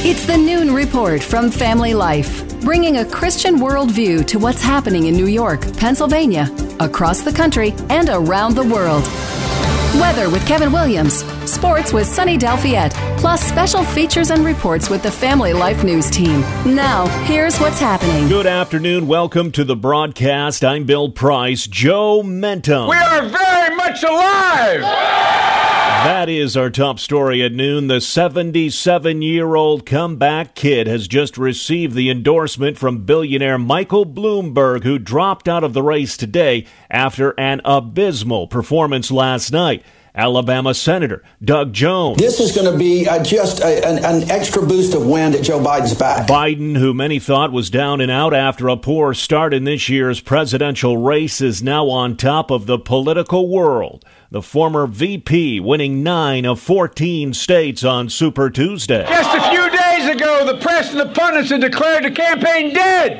It's the Noon Report from Family Life, bringing a Christian worldview to what's happening in New York, Pennsylvania, across the country, and around the world. Weather with Kevin Williams, sports with Sunny Delfiette, plus special features and reports with the Family Life News team. Now, here's what's happening. Good afternoon. Welcome to the broadcast. I'm Bill Price. Joe Mentum. We are very much alive! That is our top story at noon. The 77-year-old comeback kid has just received the endorsement from billionaire Michael Bloomberg, who dropped out of the race today after an abysmal performance last night. Alabama Senator Doug Jones. This is going to be just an extra boost of wind at Joe Biden's back. Biden, who many thought was down and out after a poor start in this year's presidential race, is now on top of the political world. The former VP winning 9 of 14 states on Super Tuesday. Just a few days ago, the press and the pundits had declared the campaign dead.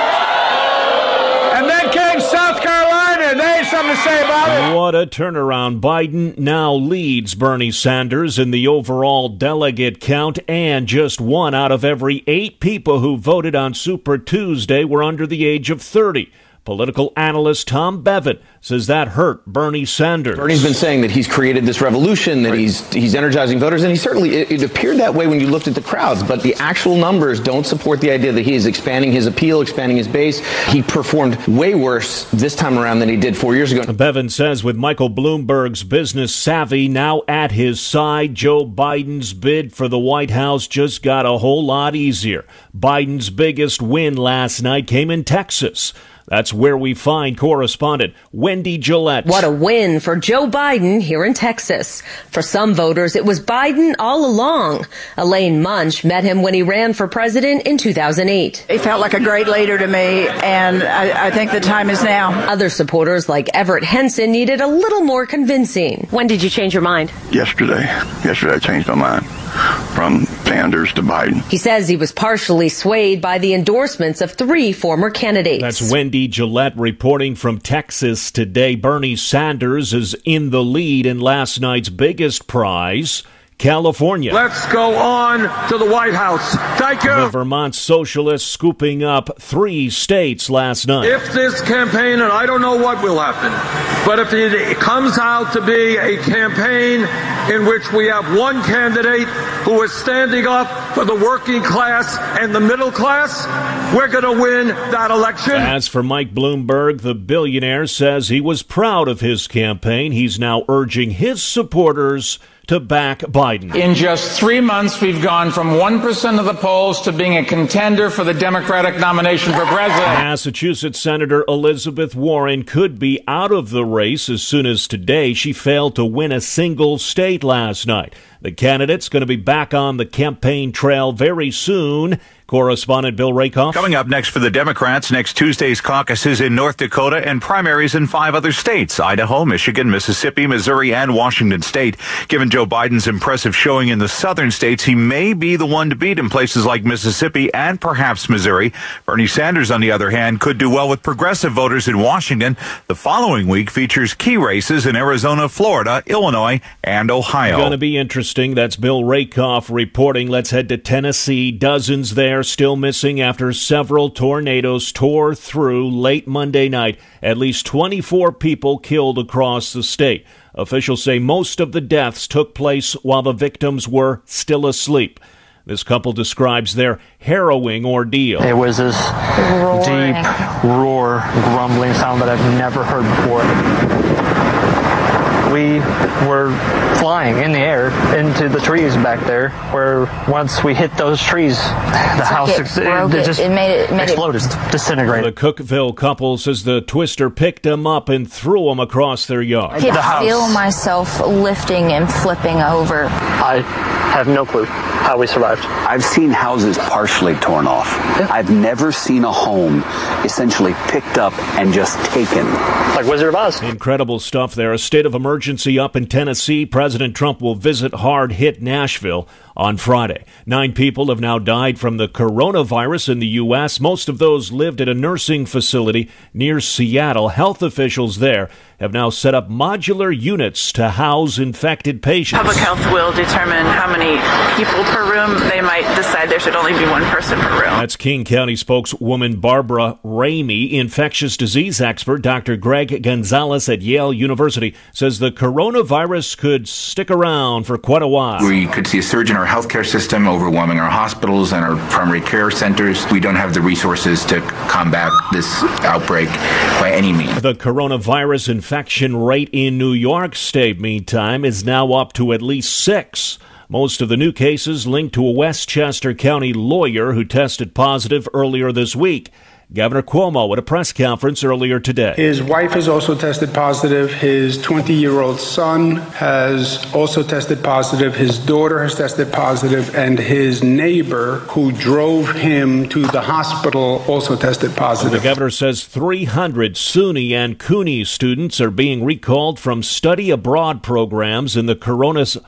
And then came South Carolina, and they had something to say about it. What a turnaround. Biden now leads Bernie Sanders in the overall delegate count, and just 1 out of every 8 people who voted on Super Tuesday were under the age of 30. Political analyst Tom Bevan says that hurt Bernie Sanders. Bernie's been saying that he's created this revolution, that he's energizing voters, and it appeared that way when you looked at the crowds, but the actual numbers don't support the idea that he is expanding his appeal, expanding his base. He performed way worse this time around than he did 4 years ago. Bevan says with Michael Bloomberg's business savvy now at his side, Joe Biden's bid for the White House just got a whole lot easier. Biden's biggest win last night came in Texas. That's where we find correspondent Wendy Gillette. What a win for Joe Biden here in Texas. For some voters, it was Biden all along. Elaine Munch met him when he ran for president in 2008. He felt like a great leader to me, and I think the time is now. Other supporters like Everett Henson needed a little more convincing. When did you change your mind? Yesterday I changed my mind from Sanders to Biden. He says he was partially swayed by the endorsements of 3 former candidates. That's Wendy Gillette reporting from Texas today. Bernie Sanders is in the lead in last night's biggest prize, California. Let's go on to the White House. Thank you. The Vermont Socialists scooping up 3 states last night. If this campaign, and I don't know what will happen, but if it comes out to be a campaign in which we have one candidate who is standing up for the working class and the middle class, we're going to win that election. As for Mike Bloomberg, the billionaire says he was proud of his campaign. He's now urging his supporters to back Biden. In just 3 months, we've gone from 1% of the polls to being a contender for the Democratic nomination for president. Massachusetts Senator Elizabeth Warren could be out of the race as soon as today. She failed to win a single state last night. The candidate's going to be back on the campaign trail very soon. Correspondent Bill Rakoff. Coming up next for the Democrats, next Tuesday's caucuses in North Dakota and primaries in 5 other states, Idaho, Michigan, Mississippi, Missouri, and Washington State. Given Joe Biden's impressive showing in the southern states, he may be the one to beat in places like Mississippi and perhaps Missouri. Bernie Sanders, on the other hand, could do well with progressive voters in Washington. The following week features key races in Arizona, Florida, Illinois, and Ohio. Going to be interesting. That's Bill Rakoff reporting. Let's head to Tennessee. Dozens there still missing after several tornadoes tore through late Monday night. At least 24 people killed across the state. Officials say most of the deaths took place while the victims were still asleep. This couple describes their harrowing ordeal. It was this deep roar, grumbling sound that I've never heard before. We were flying in the air into the trees back there, where once we hit those trees, the house exploded, disintegrated. The Cookville couple says the twister picked them up and threw them across their yard. I could feel myself lifting and flipping over. I have no clue how we survived. I've seen houses partially torn off. I've never seen a home essentially picked up and just taken. Like Wizard of Oz. Incredible stuff there. A state of emergency up in Tennessee. President Trump will visit hard-hit Nashville on Friday. 9 people have now died from the coronavirus in the U.S. Most of those lived at a nursing facility near Seattle. Health officials there have now set up modular units to house infected patients. Public health will determine how many people per room. They might decide there should only be one person per room. That's King County spokeswoman Barbara Ramey. Infectious disease expert Dr. Greg Gonzalez at Yale University says the coronavirus could stick around for quite a while. We could see a surge in our healthcare system, overwhelming our hospitals and our primary care centers. We don't have the resources to combat this outbreak by any means. The coronavirus infection rate in New York State, meantime, is now up to at least 6. Most of the new cases linked to a Westchester County lawyer who tested positive earlier this week. Governor Cuomo at a press conference earlier today. His wife has also tested positive. His 20-year-old son has also tested positive. His daughter has tested positive. And his neighbor who drove him to the hospital also tested positive. The governor says 300 SUNY and CUNY students are being recalled from study abroad programs in the coronavirus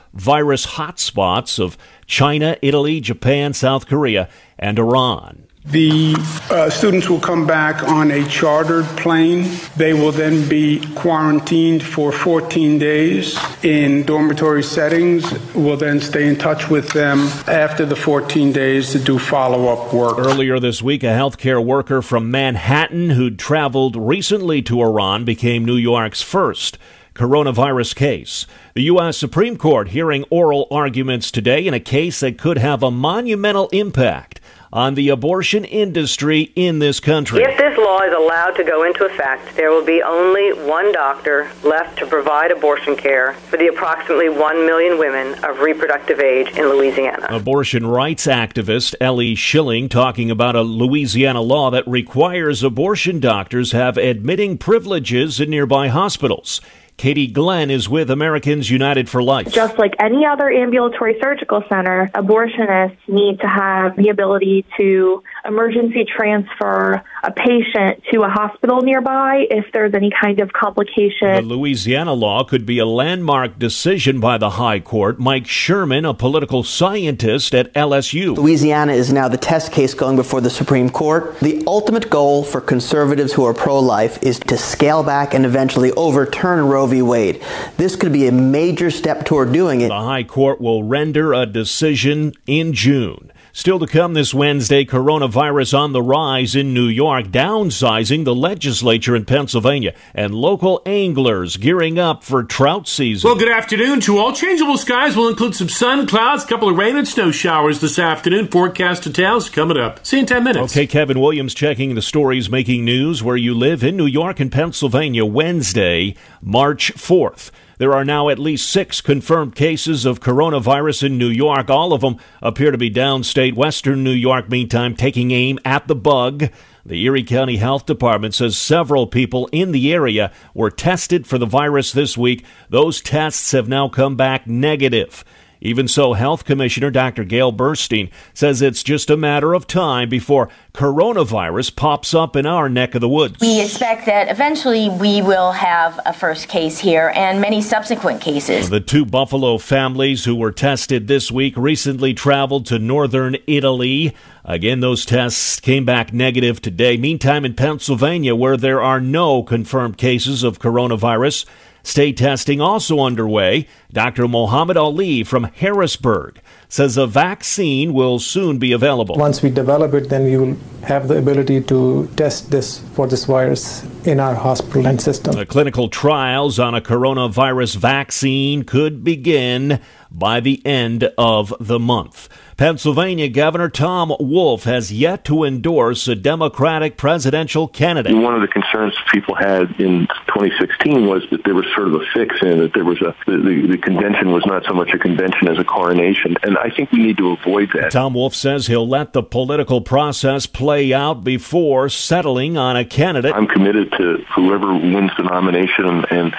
hotspots of China, Italy, Japan, South Korea, and Iran. The students will come back on a chartered plane. They will then be quarantined for 14 days in dormitory settings. We'll then stay in touch with them after the 14 days to do follow-up work. Earlier this week, a healthcare worker from Manhattan who'd traveled recently to Iran became New York's first coronavirus case. The U.S. Supreme Court hearing oral arguments today in a case that could have a monumental impact on the abortion industry in this country. If this law is allowed to go into effect, there will be only one doctor left to provide abortion care for the approximately 1 million women of reproductive age in Louisiana. Abortion rights activist Ellie Schilling talking about a Louisiana law that requires abortion doctors have admitting privileges in nearby hospitals. Katie Glenn is with Americans United for Life. Just like any other ambulatory surgical center, abortionists need to have the ability to emergency transfer a patient to a hospital nearby if there's any kind of complication. The Louisiana law could be a landmark decision by the High Court. Mike Sherman, a political scientist at LSU. Louisiana is now the test case going before the Supreme Court. The ultimate goal for conservatives who are pro-life is to scale back and eventually overturn Roe v. Wade. This could be a major step toward doing it. The High Court will render a decision in June. Still to come this Wednesday, coronavirus on the rise in New York, downsizing the legislature in Pennsylvania, and local anglers gearing up for trout season. Well, good afternoon to all. Changeable skies will include some sun, clouds, a couple of rain and snow showers this afternoon. Forecast details coming up. See you in 10 minutes. Okay, Kevin Williams checking the stories making news where you live in New York and Pennsylvania, Wednesday, March 4th. There are now at least 6 confirmed cases of coronavirus in New York. All of them appear to be downstate. Western New York, meantime, taking aim at the bug. The Erie County Health Department says several people in the area were tested for the virus this week. Those tests have now come back negative. Even so, Health Commissioner Dr. Gail Burstein says it's just a matter of time before coronavirus pops up in our neck of the woods. We expect that eventually we will have a first case here and many subsequent cases. The 2 Buffalo families who were tested this week recently traveled to northern Italy. Again, those tests came back negative today. Meantime, in Pennsylvania, where there are no confirmed cases of coronavirus, state testing also underway. Dr. Mohammed Ali from Harrisburg says a vaccine will soon be available. Once we develop it, then we will have the ability to test for this virus in our hospital and system. The clinical trials on a coronavirus vaccine could begin by the end of the month. Pennsylvania Governor Tom Wolf has yet to endorse a Democratic presidential candidate. One of the concerns people had in 2016 was that there was sort of a fix-in, that there was the convention was not so much a convention as a coronation, and I think we need to avoid that. Tom Wolf says he'll let the political process play out before settling on a candidate. I'm committed to whoever wins the nomination and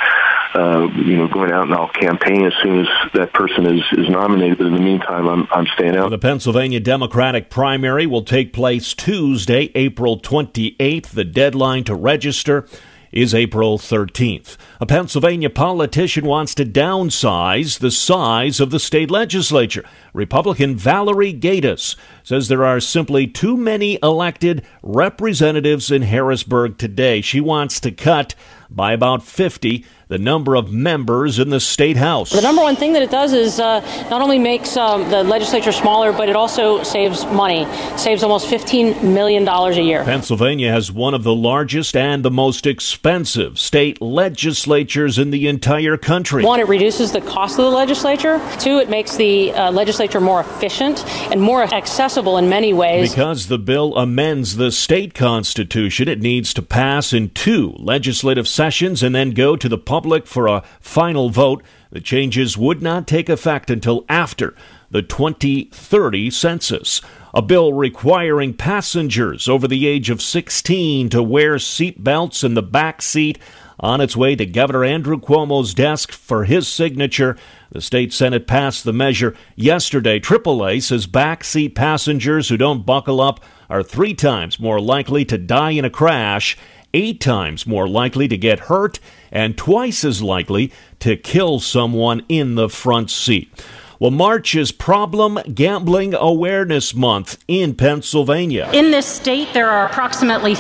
going out and I'll campaign as soon as that person is nominated. But in the meantime, I'm staying out. The Pennsylvania Democratic primary will take place Tuesday, April 28th. The deadline to register is April 13th. A Pennsylvania politician wants to downsize the size of the state legislature. Republican Valerie Gatiss says there are simply too many elected representatives in Harrisburg today. She wants to cut by about 50 the number of members in the state house. The number one thing that it does is not only makes the legislature smaller, but it also saves money. Saves almost $15 million a year. Pennsylvania has one of the largest and the most expensive state legislatures in the entire country. One, it reduces the cost of the legislature. Two, it makes the legislature more efficient and more accessible in many ways. Because the bill amends the state constitution, it needs to pass in 2 legislative sessions and then go to the public for a final vote. The changes would not take effect until after the 2030 census. A bill requiring passengers over the age of 16 to wear seat belts in the back seat on its way to Governor Andrew Cuomo's desk for his signature. The state Senate passed the measure yesterday. AAA says backseat passengers who don't buckle up are 3 times more likely to die in a crash, 8 times more likely to get hurt, and twice as likely to kill someone in the front seat. Well, March is Problem Gambling Awareness Month in Pennsylvania. In this state, there are approximately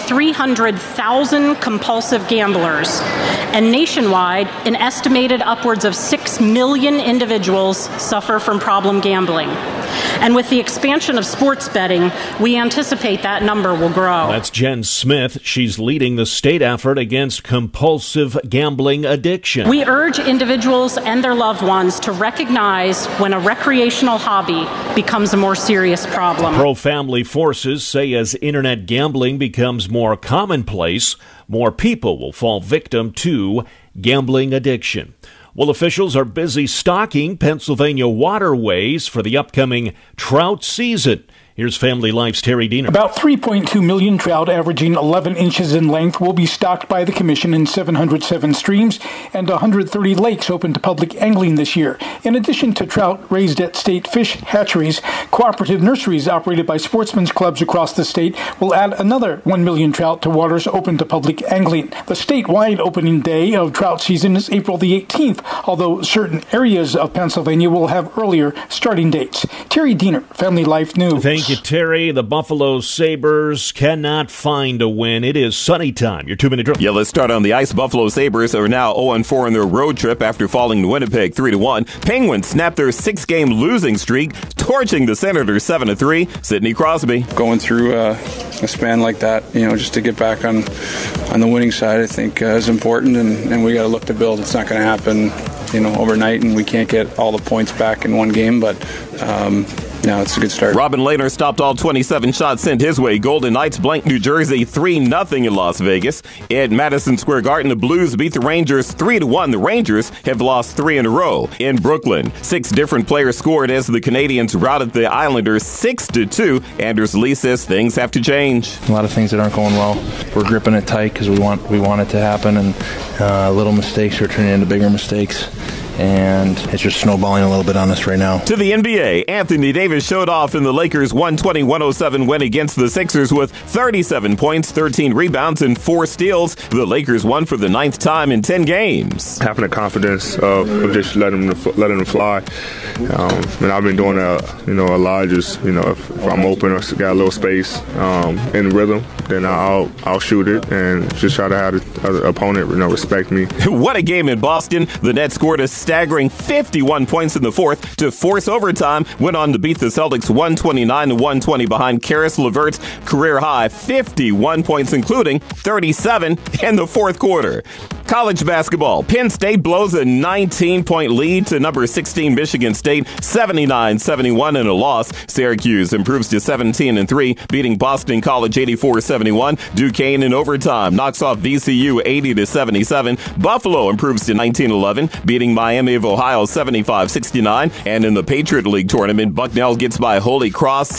300,000 compulsive gamblers. And nationwide, an estimated upwards of 6 million individuals suffer from problem gambling. And with the expansion of sports betting, we anticipate that number will grow. That's Jen Smith. She's leading the state effort against compulsive gambling addiction. We urge individuals and their loved ones to recognize when a recreational hobby becomes a more serious problem. Pro-family forces say as internet gambling becomes more commonplace, more people will fall victim to gambling addiction. Well, officials are busy stocking Pennsylvania waterways for the upcoming trout season. Here's Family Life's Terry Diener. About 3.2 million trout averaging 11 inches in length will be stocked by the Commission in 707 streams and 130 lakes open to public angling this year. In addition to trout raised at state fish hatcheries, cooperative nurseries operated by sportsmen's clubs across the state will add another 1 million trout to waters open to public angling. The statewide opening day of trout season is April the 18th, although certain areas of Pennsylvania will have earlier starting dates. Terry Diener, Family Life News. Thank you, Terry. The Buffalo Sabres cannot find a win. It is sunny time. Your 2-minute drill. Yeah, let's start on the ice. Buffalo Sabres are now 0-4 in their road trip after falling to Winnipeg 3-1. Penguins snapped their 6-game losing streak, torching the Senators 7-3. Sidney Crosby. Going through a span like that, just to get back on the winning side, I think is important, and we got to look to build. It's not going to happen, overnight, and we can't get all the points back in one game, but no, it's a good start. Robin Lehner stopped all 27 shots sent his way. Golden Knights blanked New Jersey 3-0 in Las Vegas. At Madison Square Garden, the Blues beat the Rangers 3-1. The Rangers have lost 3 in a row. In Brooklyn, 6 different players scored as the Canadians routed the Islanders 6-2. Anders Lee says things have to change. A lot of things that aren't going well. We're gripping it tight because we want it to happen, and little mistakes are turning into bigger mistakes. And it's just snowballing a little bit on us right now. To the NBA, Anthony Davis showed off in the Lakers' 120-107 win against the Sixers with 37 points, 13 rebounds, and 4 steals. The Lakers won for the 9th time in 10 games. Having the confidence of just letting them fly. And I've been doing that, a lot. Just, if I'm open or got a little space in rhythm, then I'll shoot it and just try to have the opponent, respect me. What a game in Boston. The Nets scored a staggering 51 points in the fourth to force overtime, went on to beat the Celtics 129-120 behind Karis LeVert's career-high 51 points, including 37 in the fourth quarter. College basketball. Penn State blows a 19-point lead to number 16 Michigan State, 79-71 in a loss. Syracuse improves to 17-3, beating Boston College 84-71. Duquesne in overtime knocks off VCU 80-77. Buffalo improves to 19-11, beating Miami of Ohio 75-69. And in the Patriot League tournament, Bucknell gets by Holy Cross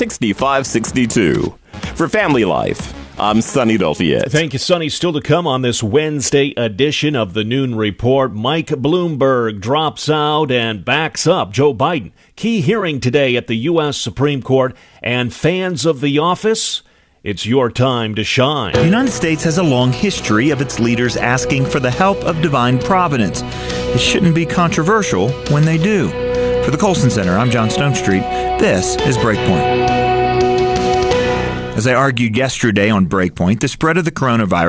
65-62. For Family Life, I'm Sonny Dolfiet. Thank you, Sonny. Still to come on this Wednesday edition of the Noon Report, Mike Bloomberg drops out and backs up Joe Biden. Key hearing today at the U.S. Supreme Court, and fans of The Office, it's your time to shine. The United States has a long history of its leaders asking for the help of divine providence. It shouldn't be controversial when they do. For the Colson Center, I'm John Stonestreet. This is Breakpoint. As I argued yesterday on Breakpoint, the spread of the coronavirus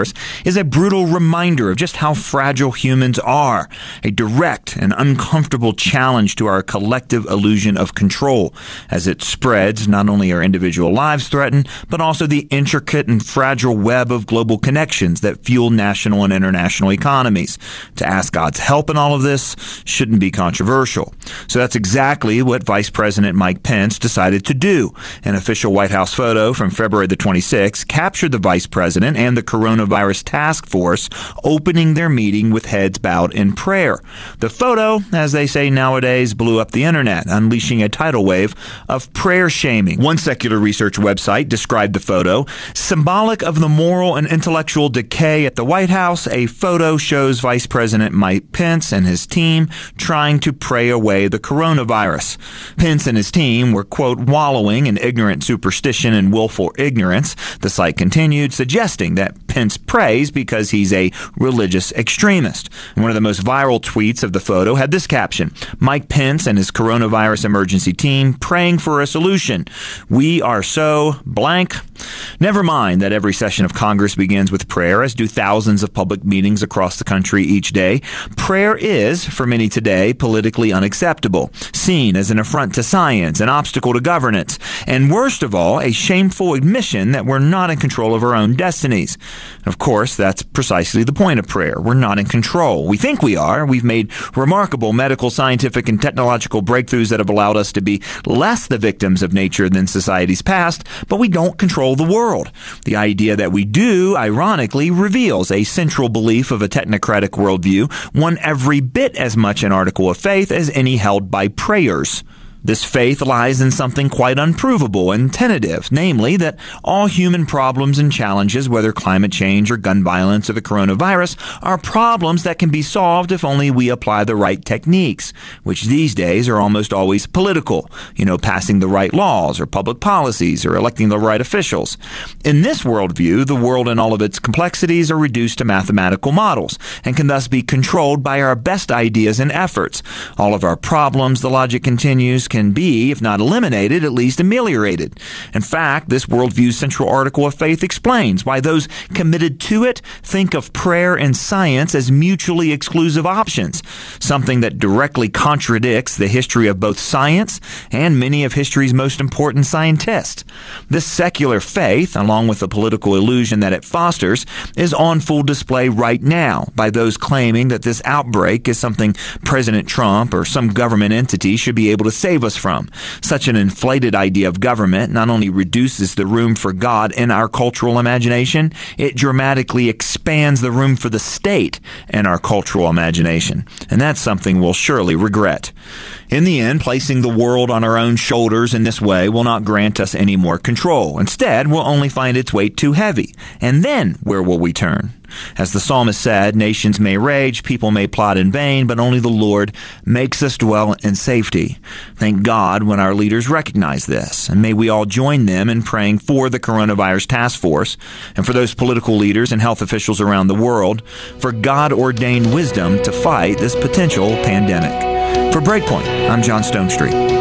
is a brutal reminder of just how fragile humans are, a direct and uncomfortable challenge to our collective illusion of control. As it spreads, not only are individual lives threatened, but also the intricate and fragile web of global connections that fuel national and international economies. To ask God's help in all of this shouldn't be controversial. So that's exactly what Vice President Mike Pence decided to do. An official White House photo from February the 26th captured the Vice President and the Coronavirus Task Force opening their meeting with heads bowed in prayer. The photo, as they say nowadays, blew up the internet, unleashing a tidal wave of prayer shaming. One secular research website described the photo, symbolic of the moral and intellectual decay at the White House. A photo shows Vice President Mike Pence and his team trying to pray away the coronavirus. Pence and his team were, quote, wallowing in ignorant superstition and willful ignorance, the site continued, suggesting that Pence prays because he's a religious extremist. One of the most viral tweets of the photo had this caption: Mike Pence and his coronavirus emergency team praying for a solution. We are so blank. Never mind that every session of Congress begins with prayer, as do thousands of public meetings across the country each day. Prayer is, for many today, politically unacceptable, seen as an affront to science, an obstacle to governance, and worst of all, a shameful admission that we're not in control of our own destinies. Of course, that's precisely the point of prayer. We're not in control. We think we are. We've made remarkable medical, scientific, and technological breakthroughs that have allowed us to be less the victims of nature than societies past, but we don't control the world. The idea that we do, ironically, reveals a central belief of a technocratic worldview, one every bit as much an article of faith as any held by prayers. This faith lies in something quite unprovable and tentative, namely that all human problems and challenges, whether climate change or gun violence or the coronavirus, are problems that can be solved if only we apply the right techniques, which these days are almost always political, passing the right laws or public policies or electing the right officials. In this worldview, the world and all of its complexities are reduced to mathematical models and can thus be controlled by our best ideas and efforts. All of our problems, the logic continues, can be, if not eliminated, at least ameliorated. In fact, this worldview's central article of faith explains why those committed to it think of prayer and science as mutually exclusive options, something that directly contradicts the history of both science and many of history's most important scientists. This secular faith, along with the political illusion that it fosters, is on full display right now by those claiming that this outbreak is something President Trump or some government entity should be able to save us from. Such an inflated idea of government not only reduces the room for God in our cultural imagination, it dramatically expands the room for the state in our cultural imagination. And that's something we'll surely regret. In the end, placing the world on our own shoulders in this way will not grant us any more control. Instead, we'll only find its weight too heavy. And then, where will we turn? As the psalmist said, nations may rage, people may plot in vain, but only the Lord makes us dwell in safety. Thank God when our leaders recognize this, and may we all join them in praying for the Coronavirus Task Force and for those political leaders and health officials around the world for God-ordained wisdom to fight this potential pandemic. For Breakpoint, I'm John Stonestreet.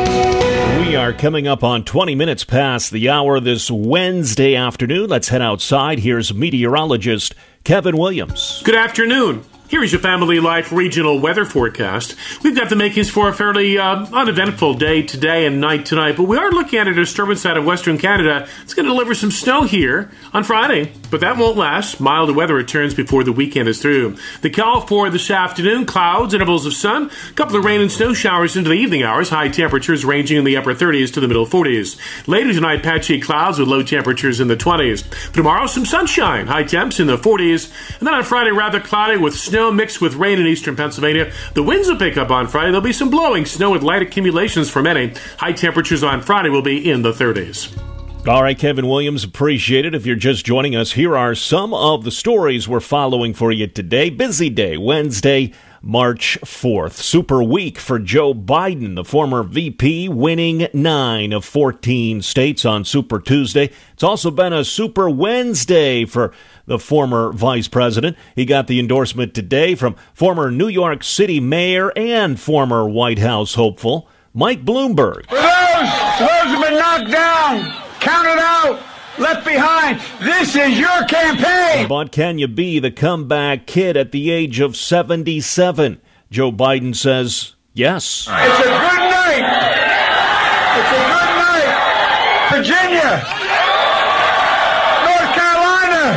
We are coming up on 20 minutes past the hour this Wednesday afternoon. Let's head outside. Here's meteorologist Kevin Williams. Good afternoon. Here is your Family Life regional weather forecast. We've got the makings for a fairly uneventful day today and night tonight, but we are looking at a disturbance out of Western Canada. It's going to deliver some snow here on Friday, but that won't last. Milder weather returns before the weekend is through. The call for this afternoon, clouds, intervals of sun, a couple of rain and snow showers into the evening hours, high temperatures ranging in the upper 30s to the middle 40s. Later tonight, patchy clouds with low temperatures in the 20s. Tomorrow, some sunshine, high temps in the 40s, and then on Friday, rather cloudy with snow mixed with rain in eastern Pennsylvania. The winds will pick up on Friday. There'll be some blowing snow with light accumulations for many. High temperatures on Friday will be in the 30s. All right, Kevin Williams, appreciate it. If you're just joining us, here are some of the stories we're following for you today. Busy day, Wednesday, March 4th. Super week for Joe Biden, the former VP, winning 9 of 14 states on Super Tuesday. It's also been a Super Wednesday for the former vice president. He got the endorsement today from former New York City mayor and former White House hopeful Mike Bloomberg. For those who've been knocked down, counted out, left behind. This is your campaign. But can you be the comeback kid at the age of 77? Joe Biden says yes. It's a good night. It's a good night. Virginia, North Carolina,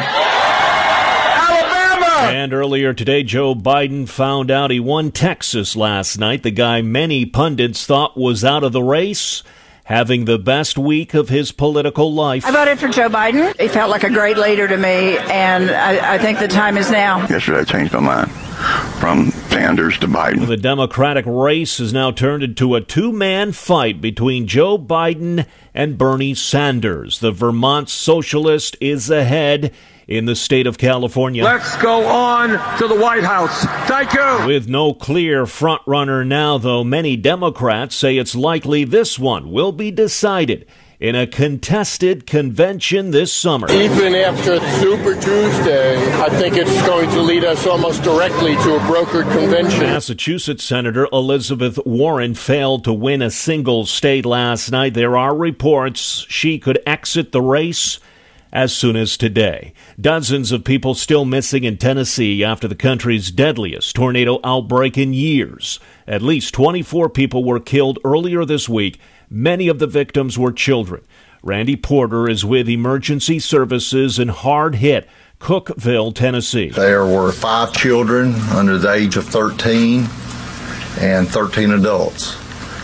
Alabama. And earlier today, Joe Biden found out he won Texas last night. The guy many pundits thought was out of the race, having the best week of his political life. I voted for Joe Biden. He felt like a great leader to me, and I think the time is now. Yesterday I changed my mind from Sanders to Biden. The Democratic race has now turned into a two-man fight between Joe Biden and Bernie Sanders. The Vermont socialist is ahead in the state of California. Let's go on to the White House. Thank you. With no clear front-runner now, though, many Democrats say it's likely this one will be decided in a contested convention this summer. Even after Super Tuesday, I think it's going to lead us almost directly to a brokered convention. Massachusetts Senator Elizabeth Warren failed to win a single state last night. There are reports she could exit the race as soon as today. Dozens of people still missing in Tennessee after the country's deadliest tornado outbreak in years. At least 24 people were killed earlier this week. Many of the victims were children. Randy Porter is with Emergency Services in hard-hit Cookeville, Tennessee. There were 5 children under the age of 13 and 13 adults.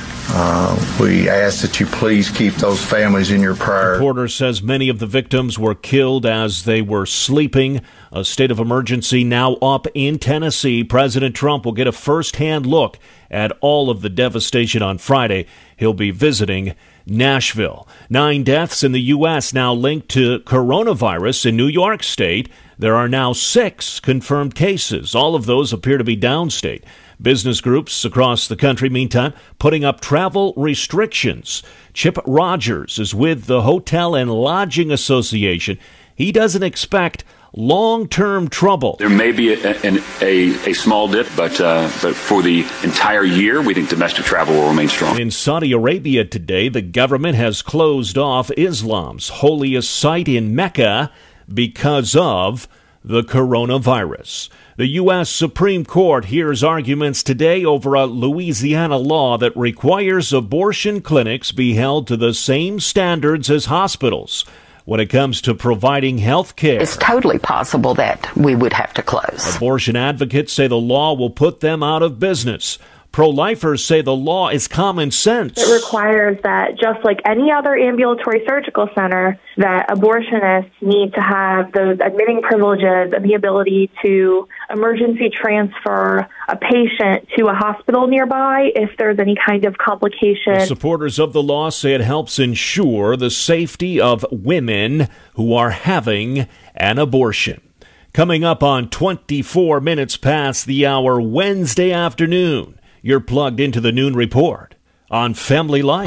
We ask that you please keep those families in your prayers. Porter says many of the victims were killed as they were sleeping. A state of emergency now up in Tennessee. President Trump will get a first-hand look at all of the devastation on Friday. He'll be visiting Nashville. 9 deaths in the U.S. now linked to coronavirus in New York State. There are now 6 confirmed cases. All of those appear to be downstate. Business groups across the country, meantime, putting up travel restrictions. Chip Rogers is with the Hotel and Lodging Association. He doesn't expect long-term trouble. There may be a small dip, but for the entire year, we think domestic travel will remain strong. In Saudi Arabia today, the government has closed off Islam's holiest site in Mecca because of the coronavirus. The U.S. Supreme Court hears arguments today over a Louisiana law that requires abortion clinics be held to the same standards as hospitals when it comes to providing health care. It's totally possible that we would have to close. Abortion advocates say the law will put them out of business. Pro-lifers say the law is common sense. It requires that, just like any other ambulatory surgical center, that abortionists need to have those admitting privileges and the ability to emergency transfer a patient to a hospital nearby if there's any kind of complication. The supporters of the law say it helps ensure the safety of women who are having an abortion. Coming up on 24 minutes past the hour Wednesday afternoon, you're plugged into the Noon Report on Family Life.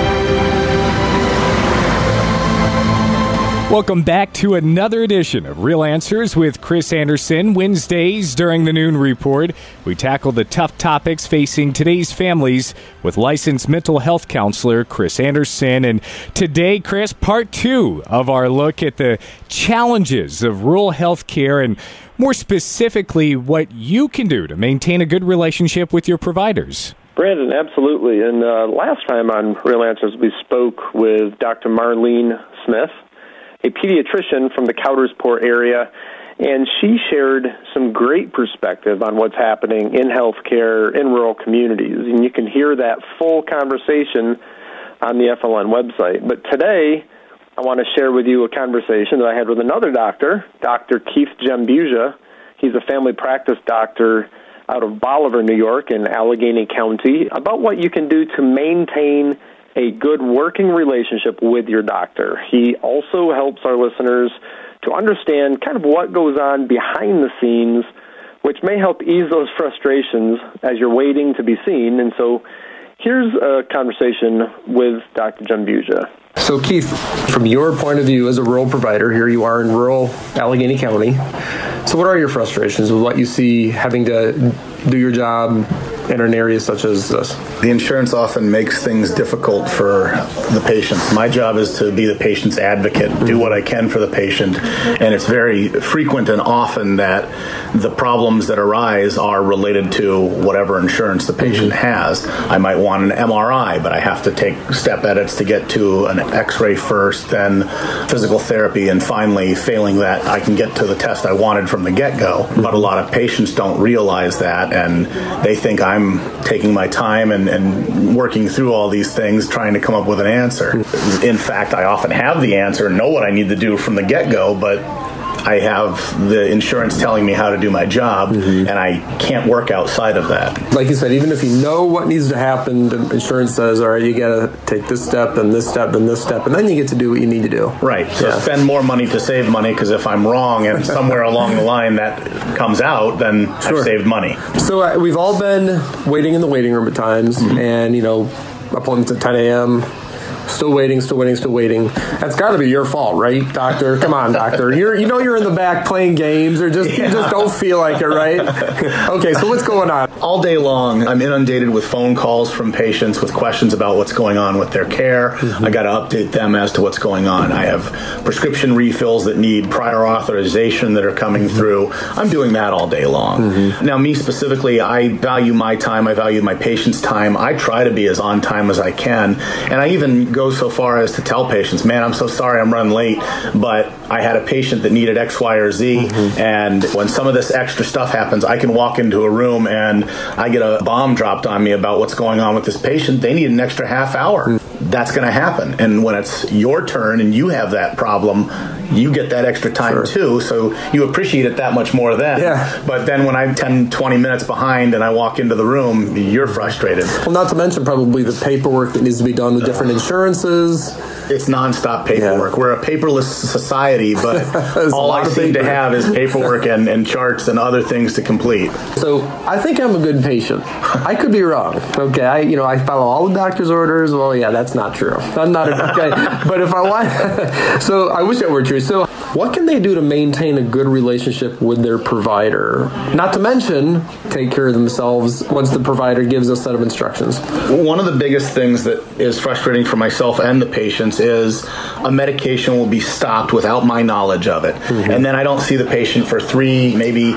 Welcome back to another edition of Real Answers with Chris Anderson. Wednesdays during the Noon Report, we tackle the tough topics facing today's families with licensed mental health counselor Chris Anderson. And today, Chris, part 2 of our look at the challenges of rural health care and more specifically, what you can do to maintain a good relationship with your providers. Brandon, absolutely. And last time on Real Answers, we spoke with Dr. Marlene Smith, a pediatrician from the Coudersport area, and she shared some great perspective on what's happening in healthcare in rural communities. And you can hear that full conversation on the FLN website. But today, I want to share with you a conversation that I had with another doctor, Dr. Keith Gembuja. He's a family practice doctor out of Bolivar, New York, in Allegheny County, about what you can do to maintain a good working relationship with your doctor. He also helps our listeners to understand kind of what goes on behind the scenes, which may help ease those frustrations as you're waiting to be seen. And so here's a conversation with Dr. Gembuja. So, Keith, from your point of view as a rural provider, here you are in rural Allegheny County. So what are your frustrations with what you see having to do your job in an area such as this? The insurance often makes things difficult for the patients. My job is to be the patient's advocate, do what I can for the patient, and it's very frequent and often that the problems that arise are related to whatever insurance the patient has. I might want an MRI, but I have to take step edits to get to an X-ray first, then physical therapy, and finally, failing that, I can get to the test I wanted from the get-go. But a lot of patients don't realize that, and they think I'm taking my time and working through all these things, trying to come up with an answer. In fact, I often have the answer, know what I need to do from the get-go, but I have the insurance telling me how to do my job, and I can't work outside of that. Like you said, even if you know what needs to happen, the insurance says, all right, you got to take this step and this step and this step, and then you get to do what you need to do. Right. So spend more money to save money, because if I'm wrong and somewhere along the line that comes out, then I've saved money. So we've all been waiting in the waiting room at times, and, appointments at 10 a.m., Still waiting. That's got to be your fault, right, doctor? Come on, doctor. You're in the back playing games, or you just don't feel like it, right? Okay, so what's going on? All day long, I'm inundated with phone calls from patients with questions about what's going on with their care. I got to update them as to what's going on. I have prescription refills that need prior authorization that are coming through. I'm doing that all day long. Now, me specifically, I value my time. I value my patient's time. I try to be as on time as I can, and I even go so far as to tell patients, man, I'm so sorry I'm running late, but I had a patient that needed X, Y, or Z, and when some of this extra stuff happens, I can walk into a room and I get a bomb dropped on me about what's going on with this patient. They need an extra half hour. That's going to happen. And when it's your turn and you have that problem, you get that extra time too, so you appreciate it that much more then. But then when I'm 10, 20 minutes behind and I walk into the room, you're frustrated. Well, not to mention probably the paperwork that needs to be done with different insurances. It's nonstop paperwork. We're a paperless society, but all I seem to have is paperwork and charts and other things to complete. So I think I'm a good patient. I could be wrong. Okay, I follow all the doctor's orders. Well, yeah, that's not true. I'm not okay. But if I want, so I wish that were true. So what can they do to maintain a good relationship with their provider? Not to mention take care of themselves once the provider gives a set of instructions. One of the biggest things that is frustrating for myself and the patients is a medication will be stopped without my knowledge of it. And then I don't see the patient for 3, maybe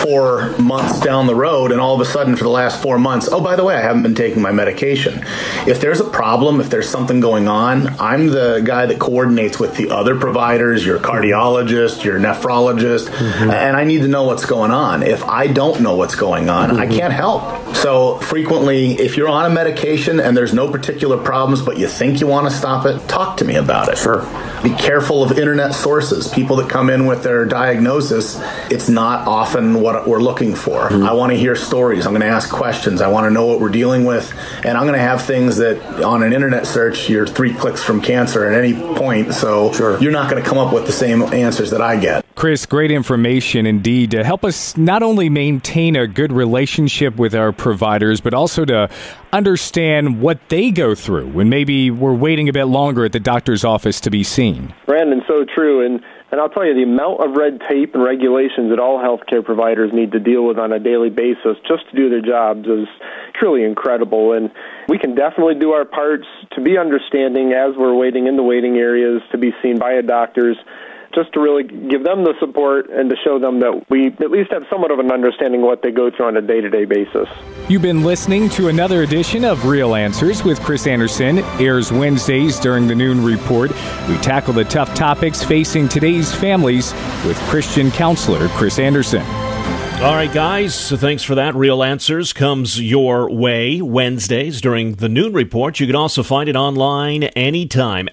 4 months down the road, and all of a sudden for the last 4 months, oh, by the way, I haven't been taking my medication. If there's a problem, if there's something going on, I'm the guy that coordinates with the other providers, your cardiologist, your nephrologist, and I need to know what's going on. If I don't know what's going on, I can't help. So frequently, if you're on a medication and there's no particular problems, but you think you want to stop it, talk to me about it. Be careful of internet sources, people that come in with their diagnosis. It's not often what we're looking for. I want to hear stories. I'm going to ask questions. I want to know what we're dealing with, and I'm going to have things that on an internet search, you're 3 clicks from cancer at any point, so you're not going to come up with the same answers that I get. Chris, great information indeed to help us not only maintain a good relationship with our providers, but also to understand what they go through when maybe we're waiting a bit longer at the doctor's office to be seen. Brandon, so true. And I'll tell you, the amount of red tape and regulations that all healthcare providers need to deal with on a daily basis just to do their jobs is truly incredible. And we can definitely do our parts to be understanding as we're waiting in the waiting areas to be seen by doctors, just to really give them the support and to show them that we at least have somewhat of an understanding of what they go through on a day-to-day basis. You've been listening to another edition of Real Answers with Chris Anderson. Airs Wednesdays during the Noon Report. We tackle the tough topics facing today's families with Christian counselor Chris Anderson. All right, guys, so thanks for that. Real Answers comes your way Wednesdays during the Noon Report. You can also find it online anytime,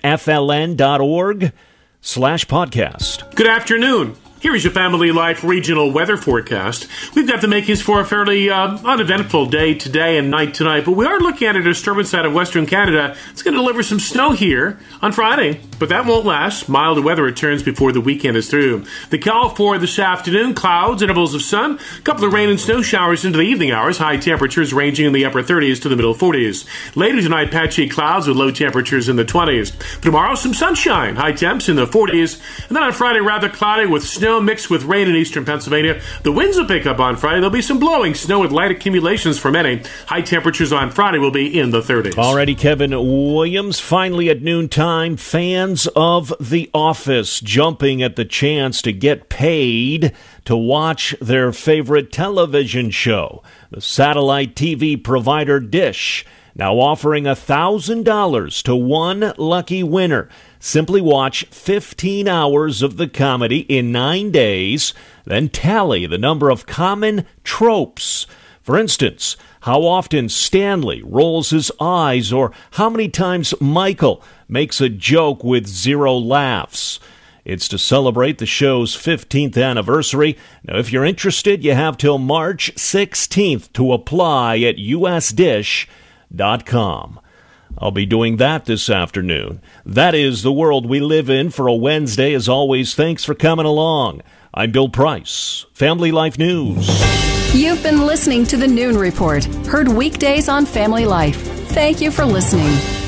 fln.org/podcast. Good afternoon. Here is your Family Life regional weather forecast. We've got the makings for a fairly uneventful day today and night tonight, but we are looking at a disturbance out of Western Canada. It's going to deliver some snow here on Friday. but that won't last. Milder weather returns before the weekend is through. The call for this afternoon, clouds, intervals of sun, a couple of rain and snow showers into the evening hours, high temperatures ranging in the upper 30s to the middle 40s. Later tonight, patchy clouds with low temperatures in the 20s. Tomorrow, some sunshine, high temps in the 40s. And then on Friday, rather cloudy with snow mixed with rain in eastern Pennsylvania. The winds will pick up on Friday. There'll be some blowing snow with light accumulations for many. High temperatures on Friday will be in the 30s. Alrighty, Kevin Williams. Finally at noontime, fans of The Office jumping at the chance to get paid to watch their favorite television show. The satellite TV provider Dish now offering $1,000 to one lucky winner. Simply watch 15 hours of the comedy in 9 days, then tally the number of common tropes. For instance, how often Stanley rolls his eyes, or how many times Michael makes a joke with 0 laughs. It's to celebrate the show's 15th anniversary. Now, if you're interested, you have till March 16th to apply at usdish.com. I'll be doing that this afternoon. That is the world we live in for a Wednesday. As always, thanks for coming along. I'm Bill Price, Family Life News. You've been listening to the Noon Report, heard weekdays on Family Life. Thank you for listening.